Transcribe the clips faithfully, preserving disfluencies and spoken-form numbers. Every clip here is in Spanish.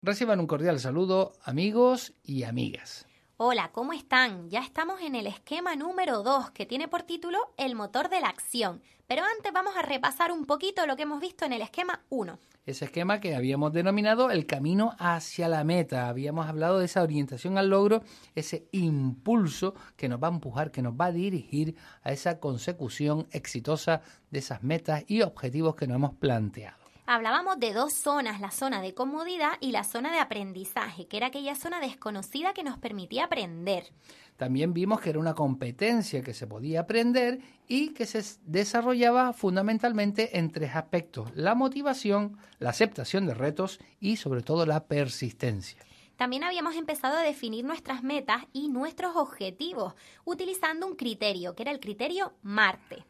Reciban un cordial saludo, amigos y amigas. Hola, ¿cómo están? Ya estamos en el esquema número dos, que tiene por título El motor de la acción. Pero antes vamos a repasar un poquito lo que hemos visto en el esquema uno. Ese esquema que habíamos denominado el camino hacia la meta. Habíamos hablado de esa orientación al logro, ese impulso que nos va a empujar, que nos va a dirigir a esa consecución exitosa de esas metas y objetivos que nos hemos planteado. Hablábamos de dos zonas, la zona de comodidad y la zona de aprendizaje, que era aquella zona desconocida que nos permitía aprender. También vimos que era una competencia que se podía aprender y que se desarrollaba fundamentalmente en tres aspectos: la motivación, la aceptación de retos y sobre todo la persistencia. También habíamos empezado a definir nuestras metas y nuestros objetivos utilizando un criterio, que era el criterio Marte.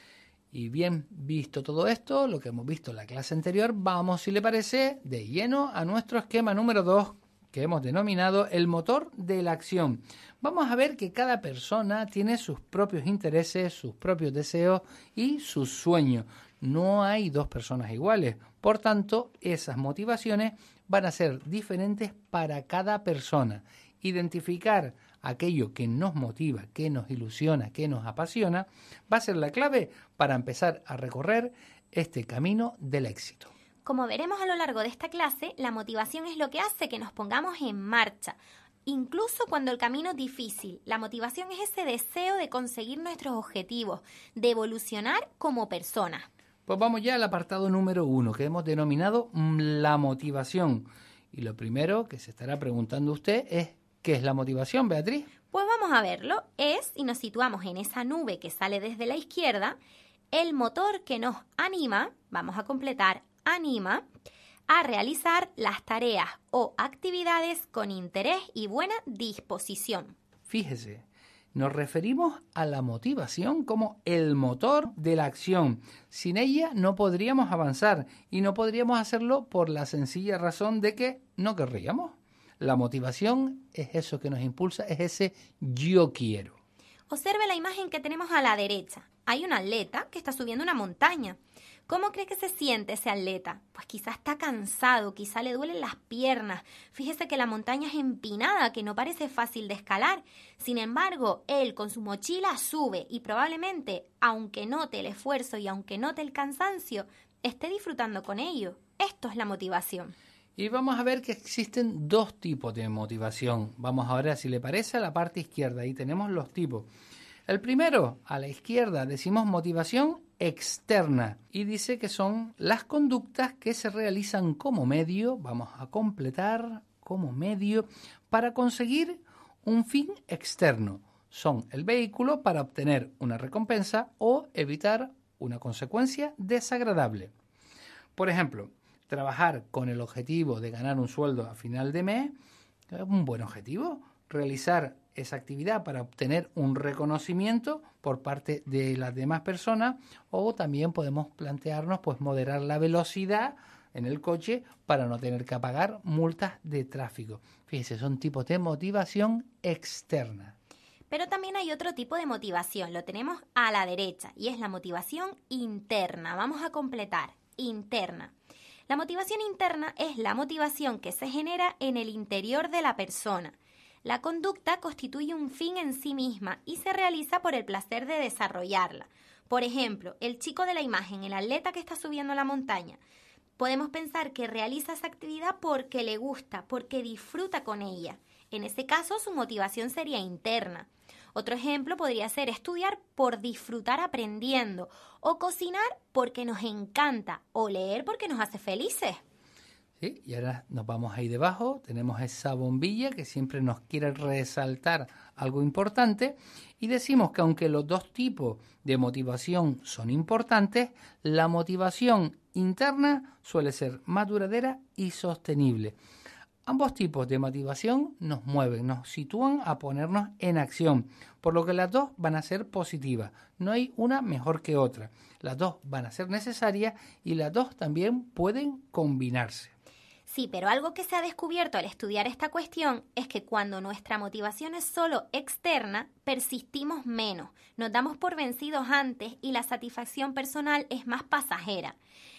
Y bien visto todo esto, lo que hemos visto en la clase anterior, vamos, si le parece, de lleno a nuestro esquema número dos, que hemos denominado el motor de la acción. Vamos a ver que cada persona tiene sus propios intereses, sus propios deseos y sus sueños. No hay dos personas iguales. Por tanto, esas motivaciones van a ser diferentes para cada persona. Identificar aquello que nos motiva, que nos ilusiona, que nos apasiona, va a ser la clave para empezar a recorrer este camino del éxito. Como veremos a lo largo de esta clase, la motivación es lo que hace que nos pongamos en marcha. Incluso cuando el camino es difícil, la motivación es ese deseo de conseguir nuestros objetivos, de evolucionar como personas. Pues vamos ya al apartado número uno, que hemos denominado la motivación. Y lo primero que se estará preguntando usted es: ¿qué es la motivación, Beatriz? Pues vamos a verlo. Es, y nos situamos en esa nube que sale desde la izquierda, el motor que nos anima, vamos a completar, anima a realizar las tareas o actividades con interés y buena disposición. Fíjese, nos referimos a la motivación como el motor de la acción. Sin ella no podríamos avanzar y no podríamos hacerlo por la sencilla razón de que no querríamos. La motivación es eso que nos impulsa, es ese yo quiero. Observe la imagen que tenemos a la derecha. Hay un atleta que está subiendo una montaña. ¿Cómo cree que se siente ese atleta? Pues quizá está cansado, quizá le duelen las piernas. Fíjese que la montaña es empinada, que no parece fácil de escalar. Sin embargo, él con su mochila sube y probablemente, aunque note el esfuerzo y aunque note el cansancio, esté disfrutando con ello. Esto es la motivación. Y vamos a ver que existen dos tipos de motivación. Vamos ahora, si le parece, a la parte izquierda. Ahí tenemos los tipos. El primero, a la izquierda, decimos motivación externa. Y dice que son las conductas que se realizan como medio, vamos a completar, como medio, para conseguir un fin externo. Son el vehículo para obtener una recompensa o evitar una consecuencia desagradable. Por ejemplo, trabajar con el objetivo de ganar un sueldo a final de mes es un buen objetivo. Realizar esa actividad para obtener un reconocimiento por parte de las demás personas, o también podemos plantearnos pues moderar la velocidad en el coche para no tener que pagar multas de tráfico. Fíjese, son tipos de motivación externa. Pero también hay otro tipo de motivación, lo tenemos a la derecha, y es la motivación interna. Vamos a completar, interna. La motivación interna es la motivación que se genera en el interior de la persona. La conducta constituye un fin en sí misma y se realiza por el placer de desarrollarla. Por ejemplo, el chico de la imagen, el atleta que está subiendo la montaña, podemos pensar que realiza esa actividad porque le gusta, porque disfruta con ella. En ese caso, su motivación sería interna. Otro ejemplo podría ser estudiar por disfrutar aprendiendo, o cocinar porque nos encanta, o leer porque nos hace felices. ¿Sí? Y ahora nos vamos ahí debajo, tenemos esa bombilla que siempre nos quiere resaltar algo importante, y decimos que aunque los dos tipos de motivación son importantes, la motivación interna suele ser más duradera y sostenible. Ambos tipos de motivación nos mueven, nos sitúan a ponernos en acción, por lo que las dos van a ser positivas. No hay una mejor que otra. Las dos van a ser necesarias y las dos también pueden combinarse. Sí, pero algo que se ha descubierto al estudiar esta cuestión es que cuando nuestra motivación es solo externa, persistimos menos, nos damos por vencidos antes y la satisfacción personal es más pasajera.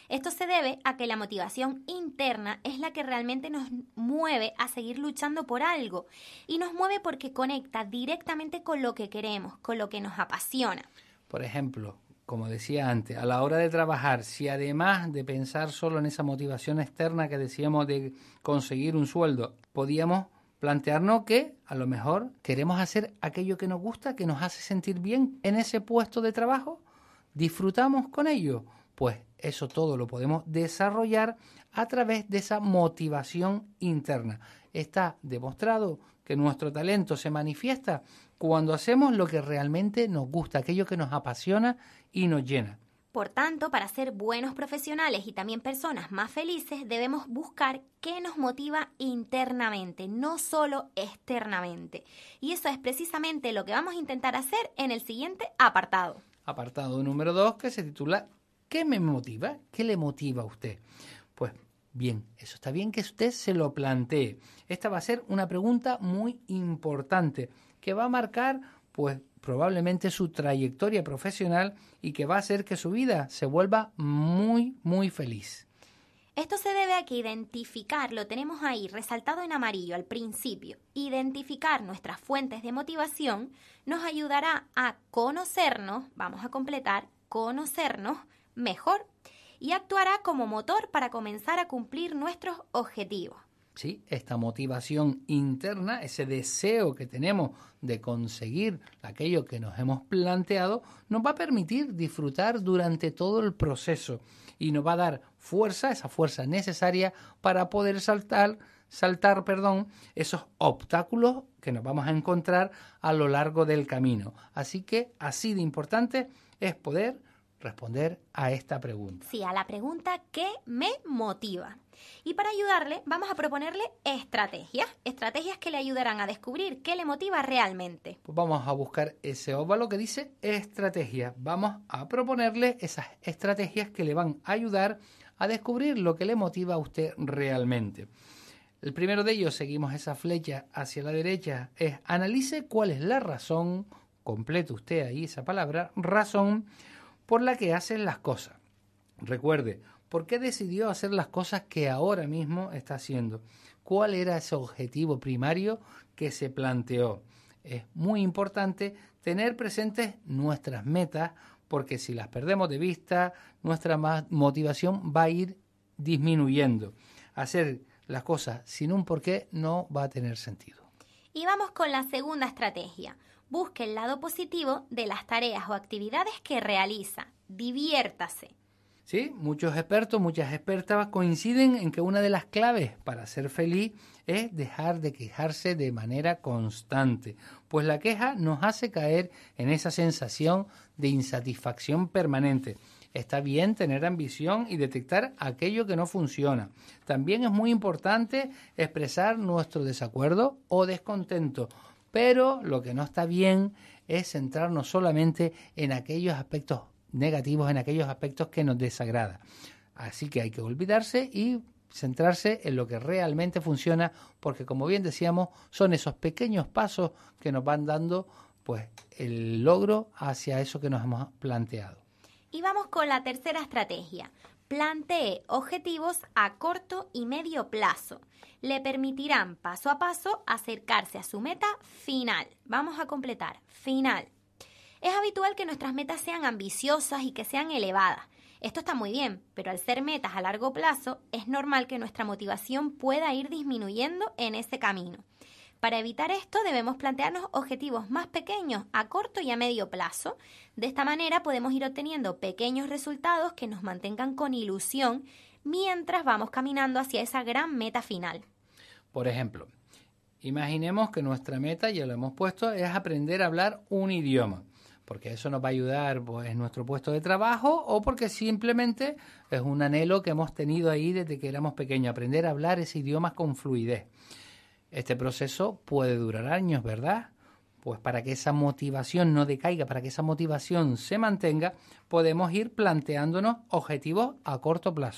Esto se debe a que la motivación interna es la que realmente nos mueve a seguir luchando por algo y nos mueve porque conecta directamente con lo que queremos, con lo que nos apasiona. Por ejemplo, como decía antes, a la hora de trabajar, si además de pensar solo en esa motivación externa que decíamos de conseguir un sueldo, podíamos plantearnos que a lo mejor queremos hacer aquello que nos gusta, que nos hace sentir bien en ese puesto de trabajo, disfrutamos con ello, pues eso todo lo podemos desarrollar a través de esa motivación interna. Está demostrado que nuestro talento se manifiesta cuando hacemos lo que realmente nos gusta, aquello que nos apasiona y nos llena. Por tanto, para ser buenos profesionales y también personas más felices, debemos buscar qué nos motiva internamente, no solo externamente. Y eso es precisamente lo que vamos a intentar hacer en el siguiente apartado. Apartado número dos, que se titula ¿Qué me motiva? ¿Qué le motiva a usted? Pues bien, eso está bien que usted se lo plantee. Esta va a ser una pregunta muy importante que va a marcar, pues, probablemente su trayectoria profesional y que va a hacer que su vida se vuelva muy, muy feliz. Esto se debe a que identificar, lo tenemos ahí resaltado en amarillo al principio, identificar nuestras fuentes de motivación nos ayudará a conocernos, vamos a completar, conocernos mejor y actuará como motor para comenzar a cumplir nuestros objetivos. Sí, esta motivación interna, ese deseo que tenemos de conseguir aquello que nos hemos planteado, nos va a permitir disfrutar durante todo el proceso y nos va a dar fuerza, esa fuerza necesaria para poder saltar, saltar, perdón, esos obstáculos que nos vamos a encontrar a lo largo del camino. Así que así de importante es poder responder a esta pregunta. Sí, a la pregunta ¿qué me motiva? Y para ayudarle vamos a proponerle estrategias, estrategias que le ayudarán a descubrir qué le motiva realmente. Pues vamos a buscar ese óvalo que dice estrategia. Vamos a proponerle esas estrategias que le van a ayudar a descubrir lo que le motiva a usted realmente. El primero de ellos, seguimos esa flecha hacia la derecha, es analice cuál es la razón, complete usted ahí esa palabra, razón, por la que hacen las cosas. Recuerde, ¿por qué decidió hacer las cosas que ahora mismo está haciendo? ¿Cuál era ese objetivo primario que se planteó? Es muy importante tener presentes nuestras metas, porque si las perdemos de vista, nuestra motivación va a ir disminuyendo. Hacer las cosas sin un porqué no va a tener sentido. Y vamos con la segunda estrategia. Busque el lado positivo de las tareas o actividades que realiza. Diviértase. Sí, muchos expertos, muchas expertas coinciden en que una de las claves para ser feliz es dejar de quejarse de manera constante, pues la queja nos hace caer en esa sensación de insatisfacción permanente. Está bien tener ambición y detectar aquello que no funciona. También es muy importante expresar nuestro desacuerdo o descontento, pero lo que no está bien es centrarnos solamente en aquellos aspectos negativos, en aquellos aspectos que nos desagradan. Así que hay que olvidarse y centrarse en lo que realmente funciona, porque como bien decíamos, son esos pequeños pasos que nos van dando pues el logro hacia eso que nos hemos planteado. Y vamos con la tercera estrategia. Plantee objetivos a corto y medio plazo. Le permitirán paso a paso acercarse a su meta final. Vamos a completar. Final. Es habitual que nuestras metas sean ambiciosas y que sean elevadas. Esto está muy bien, pero al ser metas a largo plazo, es normal que nuestra motivación pueda ir disminuyendo en ese camino. Para evitar esto, debemos plantearnos objetivos más pequeños a corto y a medio plazo. De esta manera podemos ir obteniendo pequeños resultados que nos mantengan con ilusión mientras vamos caminando hacia esa gran meta final. Por ejemplo, imaginemos que nuestra meta, ya lo hemos puesto, es aprender a hablar un idioma, porque eso nos va a ayudar pues, en nuestro puesto de trabajo o porque simplemente es un anhelo que hemos tenido ahí desde que éramos pequeños, aprender a hablar ese idioma con fluidez. Este proceso puede durar años, ¿verdad? Pues para que esa motivación no decaiga, para que esa motivación se mantenga, podemos ir planteándonos objetivos a corto plazo,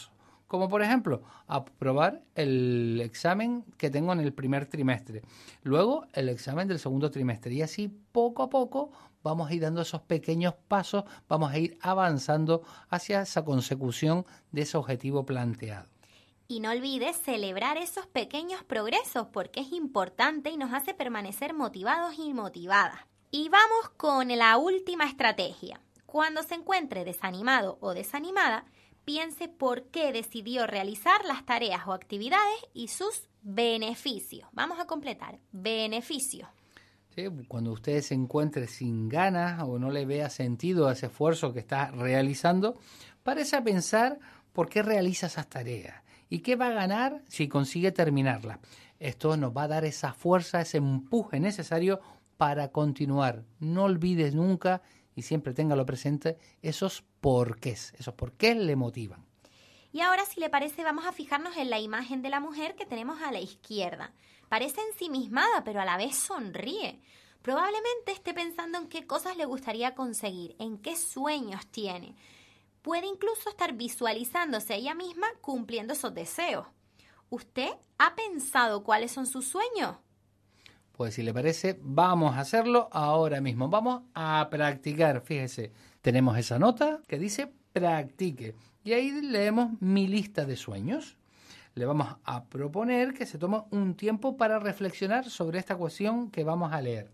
como por ejemplo aprobar el examen que tengo en el primer trimestre, luego el examen del segundo trimestre y así poco a poco vamos a ir dando esos pequeños pasos, vamos a ir avanzando hacia esa consecución de ese objetivo planteado. Y no olvides celebrar esos pequeños progresos porque es importante y nos hace permanecer motivados y motivadas. Y vamos con la última estrategia. Cuando se encuentre desanimado o desanimada, piense por qué decidió realizar las tareas o actividades y sus beneficios. Vamos a completar. Beneficios. Sí, cuando usted se encuentre sin ganas o no le vea sentido a ese esfuerzo que está realizando, párese a pensar por qué realiza esas tareas y qué va a ganar si consigue terminarlas. Esto nos va a dar esa fuerza, ese empuje necesario para continuar. No olvides nunca y siempre téngalo presente esos porqués, esos porqués le motivan. Y ahora, si le parece, vamos a fijarnos en la imagen de la mujer que tenemos a la izquierda. Parece ensimismada, pero a la vez sonríe. Probablemente esté pensando en qué cosas le gustaría conseguir, en qué sueños tiene. Puede incluso estar visualizándose ella misma cumpliendo esos deseos. ¿Usted ha pensado cuáles son sus sueños? Pues si le parece, vamos a hacerlo ahora mismo. Vamos a practicar. Fíjese, tenemos esa nota que dice practique. Y ahí leemos mi lista de sueños. Le vamos a proponer que se tome un tiempo para reflexionar sobre esta cuestión que vamos a leer.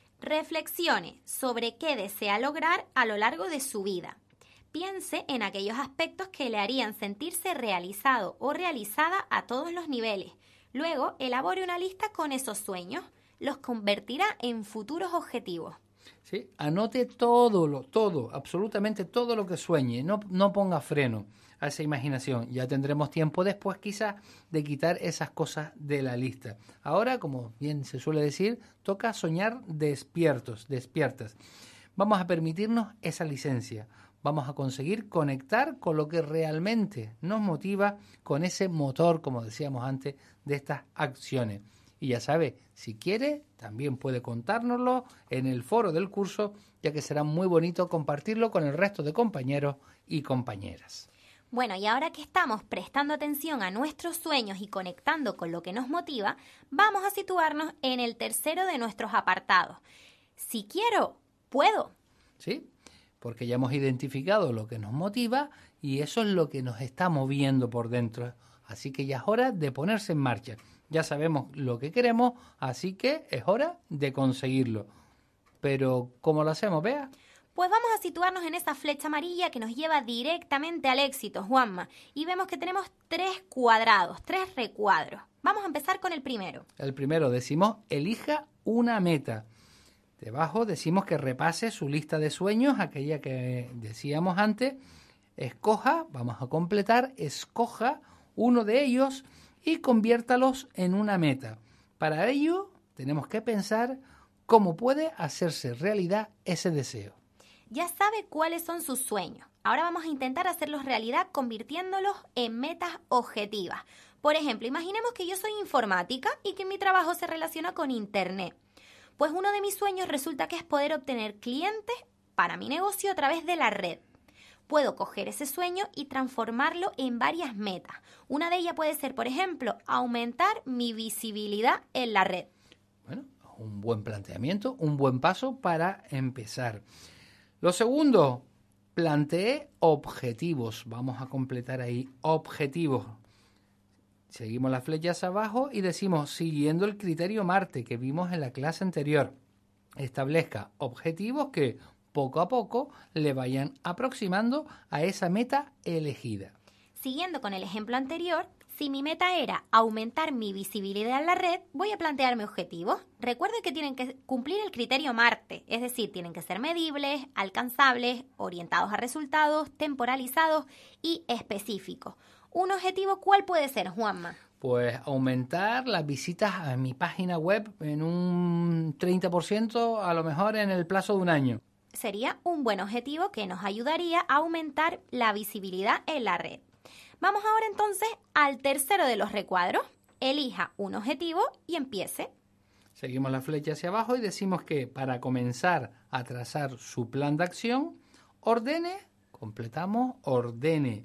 Reflexione sobre qué desea lograr a lo largo de su vida. Piense en aquellos aspectos que le harían sentirse realizado o realizada a todos los niveles. Luego, elabore una lista con esos sueños. Los convertirá en futuros objetivos. Sí, anote todo, lo, todo, absolutamente todo lo que sueñe. No, no ponga freno a esa imaginación. Ya tendremos tiempo después quizás de quitar esas cosas de la lista. Ahora, como bien se suele decir, toca soñar despiertos, despiertas. Vamos a permitirnos esa licencia. Vamos a conseguir conectar con lo que realmente nos motiva, con ese motor, como decíamos antes, de estas acciones. Y ya sabe, si quiere, también puede contárnoslo en el foro del curso, ya que será muy bonito compartirlo con el resto de compañeros y compañeras. Bueno, y ahora que estamos prestando atención a nuestros sueños y conectando con lo que nos motiva, vamos a situarnos en el tercero de nuestros apartados. Si quiero, puedo. Sí, porque ya hemos identificado lo que nos motiva y eso es lo que nos está moviendo por dentro. Así que ya es hora de ponerse en marcha. Ya sabemos lo que queremos, así que es hora de conseguirlo. Pero, ¿cómo lo hacemos, Bea? Pues vamos a situarnos en esa flecha amarilla que nos lleva directamente al éxito, Juanma. Y vemos que tenemos tres cuadrados, tres recuadros. Vamos a empezar con el primero. El primero decimos, elija una meta. Debajo decimos que repase su lista de sueños, aquella que decíamos antes. Escoja, vamos a completar, escoja uno de ellos y conviértalos en una meta. Para ello, tenemos que pensar cómo puede hacerse realidad ese deseo. Ya sabe cuáles son sus sueños. Ahora vamos a intentar hacerlos realidad convirtiéndolos en metas objetivas. Por ejemplo, imaginemos que yo soy informática y que mi trabajo se relaciona con Internet. Pues uno de mis sueños resulta que es poder obtener clientes para mi negocio a través de la red. Puedo coger ese sueño y transformarlo en varias metas. Una de ellas puede ser, por ejemplo, aumentar mi visibilidad en la red. Bueno, un buen planteamiento, un buen paso para empezar. Lo segundo, planteé objetivos. Vamos a completar ahí objetivos. Seguimos las flechas abajo y decimos, siguiendo el criterio Marte que vimos en la clase anterior, establezca objetivos que poco a poco le vayan aproximando a esa meta elegida. Siguiendo con el ejemplo anterior, si mi meta era aumentar mi visibilidad en la red, voy a plantearme objetivos. Recuerden que tienen que cumplir el criterio Marte, es decir, tienen que ser medibles, alcanzables, orientados a resultados, temporalizados y específicos. ¿Un objetivo cuál puede ser, Juanma? Pues aumentar las visitas a mi página web en un treinta por ciento, a lo mejor en el plazo de un año. Sería un buen objetivo que nos ayudaría a aumentar la visibilidad en la red. Vamos ahora entonces al tercero de los recuadros. Elija un objetivo y empiece. Seguimos la flecha hacia abajo y decimos que para comenzar a trazar su plan de acción, ordene, completamos, ordene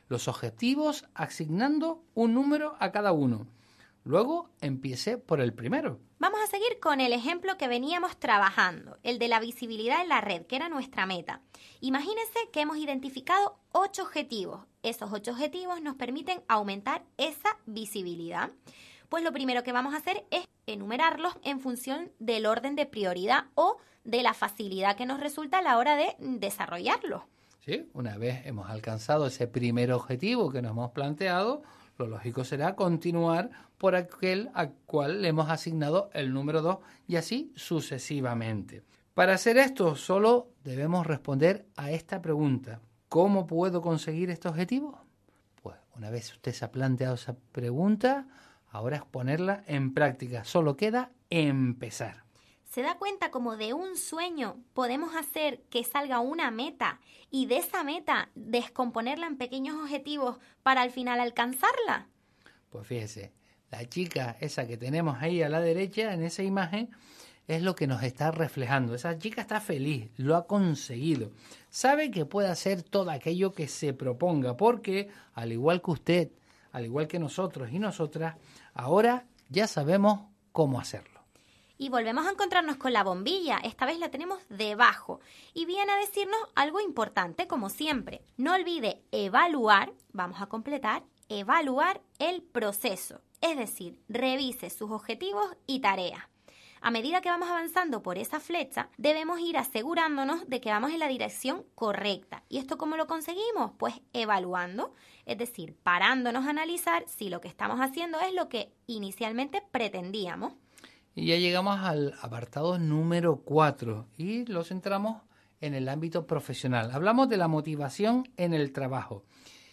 los objetivos asignando un número a cada uno. Luego empiece por el primero. Vamos a seguir con el ejemplo que veníamos trabajando, el de la visibilidad en la red, que era nuestra meta. Imagínense que hemos identificado ocho objetivos. Esos ocho objetivos nos permiten aumentar esa visibilidad. Pues lo primero que vamos a hacer es enumerarlos en función del orden de prioridad o de la facilidad que nos resulta a la hora de desarrollarlos. Sí, una vez hemos alcanzado ese primer objetivo que nos hemos planteado, lo lógico será continuar por aquel al cual le hemos asignado el número dos y así sucesivamente. Para hacer esto solo debemos responder a esta pregunta. ¿Cómo puedo conseguir este objetivo? Pues una vez usted se ha planteado esa pregunta, ahora es ponerla en práctica. Solo queda empezar. ¿Se da cuenta como de un sueño podemos hacer que salga una meta y de esa meta descomponerla en pequeños objetivos para al final alcanzarla? Pues fíjese, la chica esa que tenemos ahí a la derecha en esa imagen es lo que nos está reflejando. Esa chica está feliz, lo ha conseguido. Sabe que puede hacer todo aquello que se proponga porque, al igual que usted, al igual que nosotros y nosotras, ahora ya sabemos cómo hacerlo. Y volvemos a encontrarnos con la bombilla, esta vez la tenemos debajo y viene a decirnos algo importante como siempre. No olvide evaluar, vamos a completar, evaluar el proceso, es decir, revise sus objetivos y tareas. A medida que vamos avanzando por esa flecha, debemos ir asegurándonos de que vamos en la dirección correcta. ¿Y esto cómo lo conseguimos? Pues evaluando, es decir, parándonos a analizar si lo que estamos haciendo es lo que inicialmente pretendíamos. Y ya llegamos al apartado número cuatro y lo centramos en el ámbito profesional. Hablamos de la motivación en el trabajo.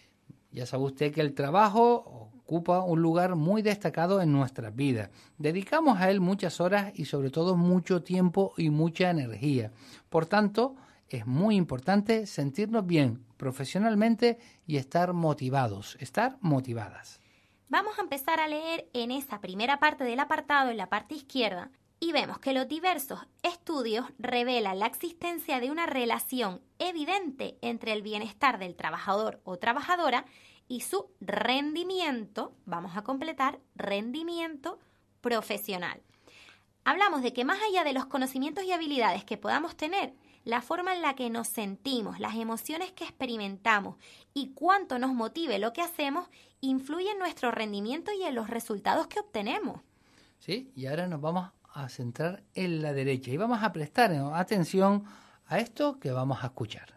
Ya sabe usted que el trabajo ocupa un lugar muy destacado en nuestras vidas. Dedicamos a él muchas horas y sobre todo mucho tiempo y mucha energía. Por tanto, es muy importante sentirnos bien profesionalmente y estar motivados, estar motivadas. Vamos a empezar a leer en esa primera parte del apartado, en la parte izquierda, y vemos que los diversos estudios revelan la existencia de una relación evidente entre el bienestar del trabajador o trabajadora y su rendimiento, vamos a completar, rendimiento profesional. Hablamos de que más allá de los conocimientos y habilidades que podamos tener, la forma en la que nos sentimos, las emociones que experimentamos y cuánto nos motive lo que hacemos influye en nuestro rendimiento y en los resultados que obtenemos. Sí, y ahora nos vamos a centrar en la derecha y vamos a prestar atención a esto que vamos a escuchar.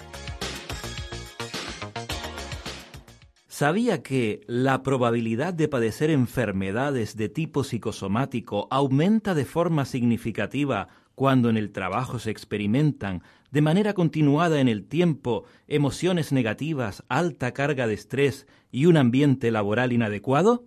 ¿Sabía que la probabilidad de padecer enfermedades de tipo psicosomático aumenta de forma significativa cuando en el trabajo se experimentan de manera continuada en el tiempo emociones negativas, alta carga de estrés y un ambiente laboral inadecuado?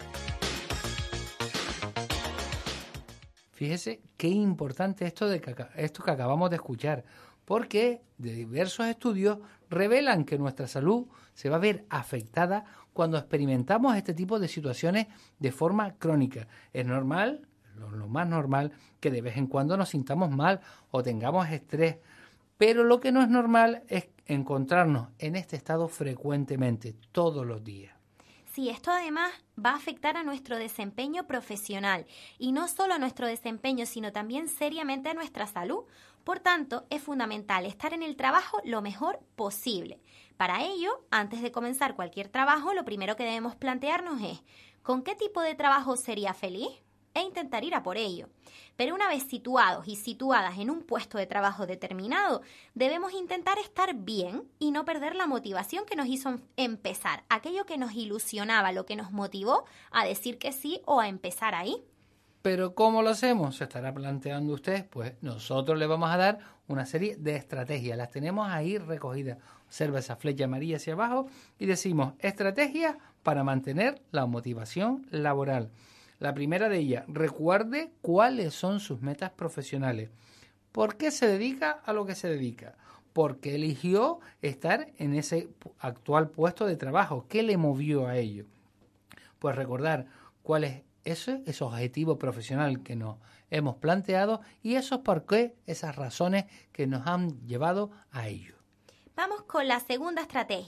Fíjese qué importante esto de que, esto que acabamos de escuchar, porque de diversos estudios revelan que nuestra salud se va a ver afectada cuando experimentamos este tipo de situaciones de forma crónica. Es normal, lo, lo más normal, que de vez en cuando nos sintamos mal o tengamos estrés, pero lo que no es normal es encontrarnos en este estado frecuentemente, todos los días. Sí, esto además va a afectar a nuestro desempeño profesional y no solo a nuestro desempeño, sino también seriamente a nuestra salud. Por tanto, es fundamental estar en el trabajo lo mejor posible. Para ello, antes de comenzar cualquier trabajo, lo primero que debemos plantearnos es ¿con qué tipo de trabajo sería feliz? E intentar ir a por ello. Pero una vez situados y situadas en un puesto de trabajo determinado, debemos intentar estar bien y no perder la motivación que nos hizo empezar, aquello que nos ilusionaba, lo que nos motivó a decir que sí o a empezar ahí. ¿Pero cómo lo hacemos? Se estará planteando usted. Pues nosotros le vamos a dar una serie de estrategias. Las tenemos ahí recogidas. Observa esa flecha amarilla hacia abajo y decimos estrategias para mantener la motivación laboral. La primera de ellas, recuerde cuáles son sus metas profesionales. ¿Por qué se dedica a lo que se dedica? ¿Por qué eligió estar en ese actual puesto de trabajo? ¿Qué le movió a ello? Pues recordar cuál es ese, ese objetivo profesional que nos hemos planteado y esos por qué, esas razones que nos han llevado a ello. Vamos con la segunda estrategia.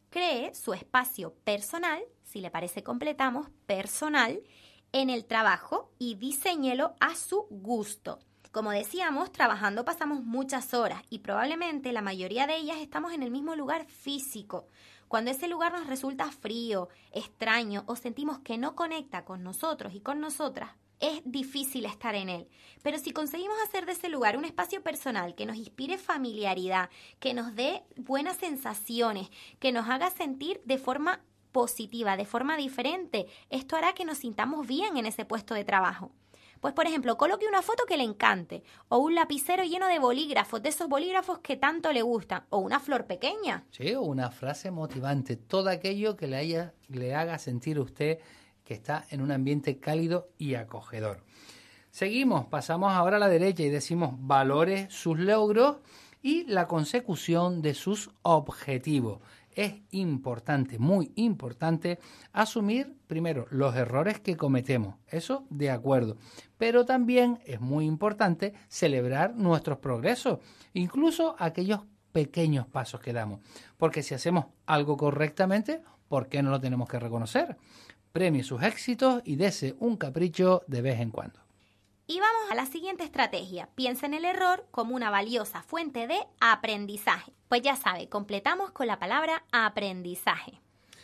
cree su espacio personal, si le parece completamos, personal, en el trabajo y diséñelo a su gusto. Como decíamos, trabajando pasamos muchas horas y probablemente la mayoría de ellas estamos en el mismo lugar físico. Cuando ese lugar nos resulta frío, extraño o sentimos que no conecta con nosotros y con nosotras, es difícil estar en él. Pero si conseguimos hacer de ese lugar un espacio personal que nos inspire familiaridad, que nos dé buenas sensaciones, que nos haga sentir de forma positiva, de forma diferente, esto hará que nos sintamos bien en ese puesto de trabajo. Pues, por ejemplo, coloque una foto que le encante, o un lapicero lleno de bolígrafos, de esos bolígrafos que tanto le gustan, o una flor pequeña. Sí, o una frase motivante, todo aquello que le, haya, le haga sentir a usted que está en un ambiente cálido y acogedor. Seguimos, pasamos ahora a la derecha y decimos valore sus logros y la consecución de sus objetivos. Es importante, muy importante, asumir primero los errores que cometemos, eso de acuerdo, pero también es muy importante celebrar nuestros progresos, incluso aquellos pequeños pasos que damos, porque si hacemos algo correctamente, ¿por qué no lo tenemos que reconocer? Premie sus éxitos y dese un capricho de vez en cuando. Y vamos a la siguiente estrategia. Piensa en el error como una valiosa fuente de aprendizaje. Pues ya sabe, completamos con la palabra aprendizaje.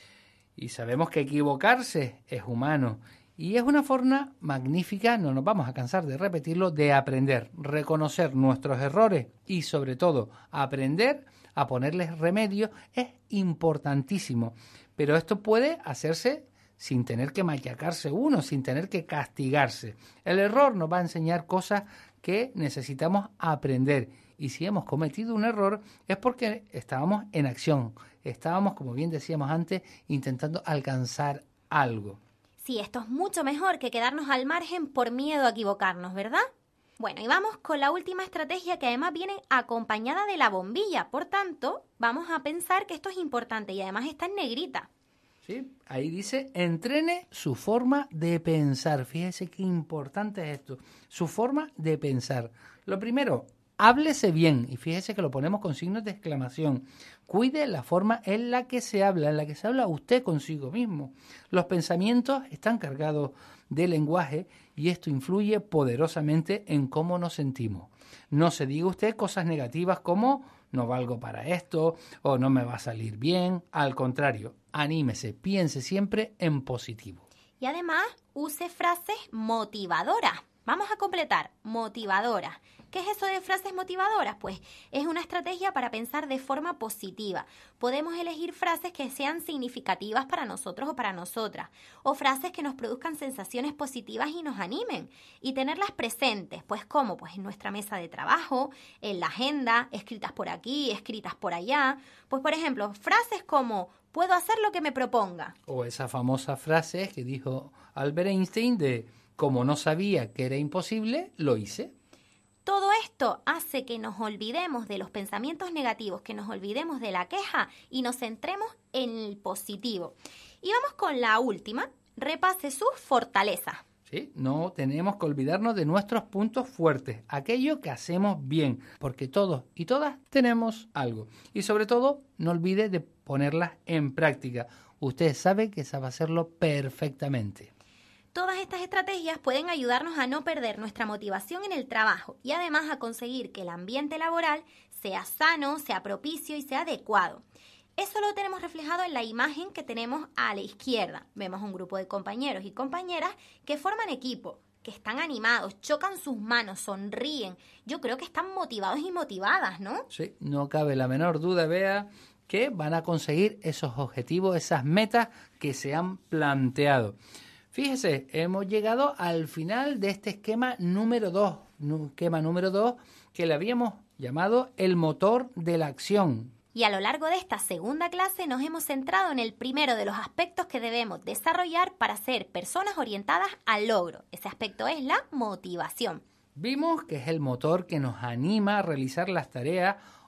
Y sabemos que equivocarse es humano y es una forma magnífica, no nos vamos a cansar de repetirlo, de aprender, reconocer nuestros errores y sobre todo aprender a ponerles remedio es importantísimo. Pero esto puede hacerse sin tener que machacarse uno, sin tener que castigarse. El error nos va a enseñar cosas que necesitamos aprender. Y si hemos cometido un error es porque estábamos en acción. Estábamos, como bien decíamos antes, intentando alcanzar algo. Sí, esto es mucho mejor que quedarnos al margen por miedo a equivocarnos, ¿verdad? Bueno, y vamos con la última estrategia que además viene acompañada de la bombilla. Por tanto, vamos a pensar que esto es importante y además está en negrita. Sí, ahí dice, entrene su forma de pensar. Fíjese qué importante es esto, su forma de pensar. Lo primero, háblese bien, y fíjese que lo ponemos con signos de exclamación. Cuide la forma en la que se habla, en la que se habla usted consigo mismo. Los pensamientos están cargados de lenguaje y esto influye poderosamente en cómo nos sentimos. No se diga usted cosas negativas como no valgo para esto o no me va a salir bien. Al contrario, anímese, piense siempre en positivo. Y además, use frases motivadoras. Vamos a completar, motivadoras. ¿Qué es eso de frases motivadoras? Pues es una estrategia para pensar de forma positiva. Podemos elegir frases que sean significativas para nosotros o para nosotras, o frases que nos produzcan sensaciones positivas y nos animen, y tenerlas presentes, pues ¿cómo? Pues en nuestra mesa de trabajo, en la agenda, escritas por aquí, escritas por allá. Pues por ejemplo, frases como puedo hacer lo que me proponga. O esa famosa frase que dijo Albert Einstein de como no sabía que era imposible, lo hice. Todo esto hace que nos olvidemos de los pensamientos negativos, que nos olvidemos de la queja y nos centremos en el positivo. Y vamos con la última, repase sus fortalezas. Sí, no tenemos que olvidarnos de nuestros puntos fuertes, aquello que hacemos bien, porque todos y todas tenemos algo. Y sobre todo, no olvide de ponerlas en práctica. Usted sabe que sabe hacerlo perfectamente. Todas estas estrategias pueden ayudarnos a no perder nuestra motivación en el trabajo y además a conseguir que el ambiente laboral sea sano, sea propicio y sea adecuado. Eso lo tenemos reflejado en la imagen que tenemos a la izquierda. Vemos un grupo de compañeros y compañeras que forman equipo, que están animados, chocan sus manos, sonríen. Yo creo que están motivados y motivadas, ¿no? Sí, no cabe la menor duda, Bea, que van a conseguir esos objetivos, esas metas que se han planteado. Fíjese, hemos llegado al final de este esquema número dos, esquema número dos que le habíamos llamado el motor de la acción. Y a lo largo de esta segunda clase nos hemos centrado en el primero de los aspectos que debemos desarrollar para ser personas orientadas al logro. Ese aspecto es la motivación. Vimos que es el motor que nos anima a realizar las tareas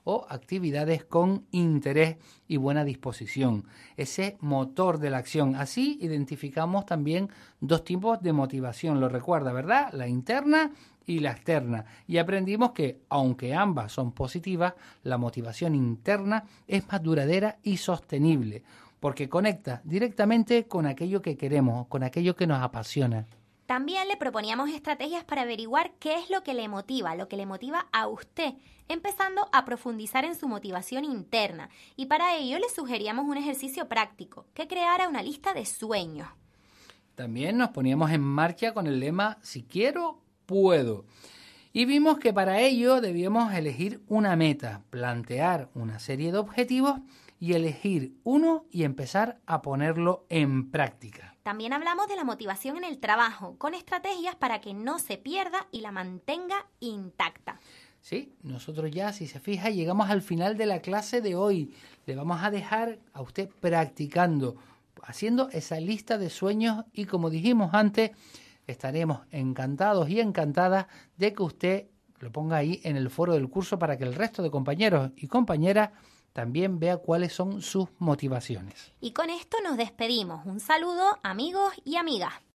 o actividades con interés y buena disposición. Ese motor de la acción. Así identificamos también dos tipos de motivación. Lo recuerda, ¿verdad? La interna y la externa. Y aprendimos que, aunque ambas son positivas, la motivación interna es más duradera y sostenible, porque conecta directamente con aquello que queremos, con aquello que nos apasiona. También le proponíamos estrategias para averiguar qué es lo que le motiva, lo que le motiva a usted, empezando a profundizar en su motivación interna. Y para ello le sugeríamos un ejercicio práctico, que creara una lista de sueños. También nos poníamos en marcha con el lema "Si quiero, puedo". Y vimos que para ello debíamos elegir una meta, plantear una serie de objetivos y elegir uno y empezar a ponerlo en práctica. También hablamos de la motivación en el trabajo, con estrategias para que no se pierda y la mantenga intacta. Sí, nosotros ya, si se fija, llegamos al final de la clase de hoy. Le vamos a dejar a usted practicando, haciendo esa lista de sueños y, como dijimos antes, estaremos encantados y encantadas de que usted lo ponga ahí en el foro del curso para que el resto de compañeros y compañeras también vea cuáles son sus motivaciones. Y con esto nos despedimos. Un saludo, amigos y amigas.